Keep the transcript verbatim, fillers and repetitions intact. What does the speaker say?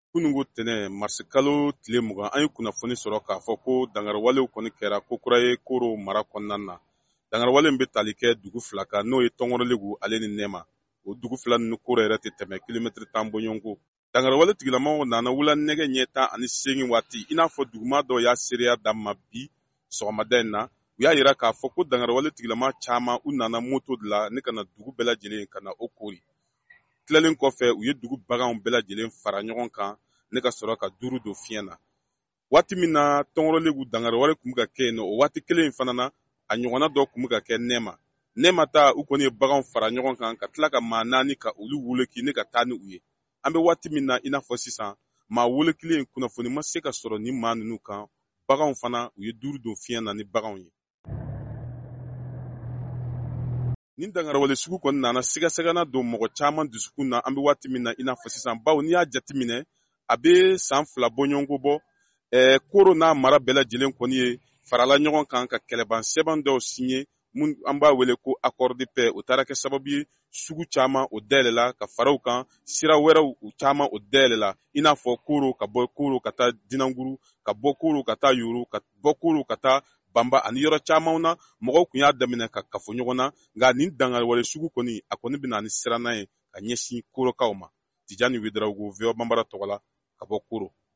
Kunungo tɛnɛ marisikalo tile mugan an ye kunnafoni sɔrɔ k'a fɔ ko dangarwalew kɔni kɛra ko kura ye Koro mara kɔnɔna na. Dangarwale bɛ tali kɛ dugu fila kan n'o ye Tɔngɔrɔlegu ale ni Nɛma. O dugu fila ni Koro yɛrɛ tɛ tɛmɛ kilomètre tan bɔɲɔgɔnko. Dangarwale tigilamaw nana wula nɛgɛ ɲɛ tan ani segin waati i n'a fɔ duguma dɔw y'a seereya daminɛ bi sɔgɔmada in na. U y'a yira k'a fɔ ko dangarwale tigilama caman u nana moto de la ne kana dugu bɛɛ lajɛlen ka na o kori. Tilalen kɔfɛ u ye dugu baganw bɛɛ lajɛlen fara ɲɔgɔn kan ne ka sɔrɔ ka duuru don fiɲɛ na. Waati min na Tɔngɔrɔlegu dangarwale kun bɛ ka kɛ yen nɔ o waati kelen in fana na a ɲɔgɔnna dɔ kun bɛ ka kɛ Nɛma. Nɛma ta u kɔni ye baganw fara ɲɔgɔn kan ka tila ka maa naani ka olu woleki ne ka taa ni u ye. An bɛ waati min na i n'a fɔ sisan maa wolekilen kunnafoni ma se ka sɔrɔ ni maa ninnu kan. Baganw fana u ye duuru don fiɲɛ na ni baganw ye. Nin dangarwale sugu kɔni nana sigasɛgɛna don mɔgɔ caman dusukun na an bɛ waati min na i n'a fɔ sisan bawo n'i y'a jateminɛ a bɛ san fila bɔɲɔgɔnko bɔ. Ɛɛ Koro n'a mara bɛɛ lajɛlen kɔni ye farala ɲɔgɔn kan ka kɛlɛban sɛbɛn dɔw signé mun an b'a wele ko accord de paix o taara kɛ sababu ye sugu caman o dayɛlɛla ka faraw kan sira wɛrɛw u caman o dayɛlɛla i n'a fɔ Koro ka bɔ Koro ka taa Dinanguru ka bɔ Koro ka taa Yoro ka bɔ Koro ka taa Banba ani yɔrɔ camanw na mɔgɔw kun y'a daminɛ ka kafo ɲɔgɔn na nka nin dangarwale sugu kɔni a kɔni bɛna ni siranna ye ka ɲɛsin Korokaw ma. Tijani Wederawogo V O Bambara tɔgɔ la ka bɔ Koro.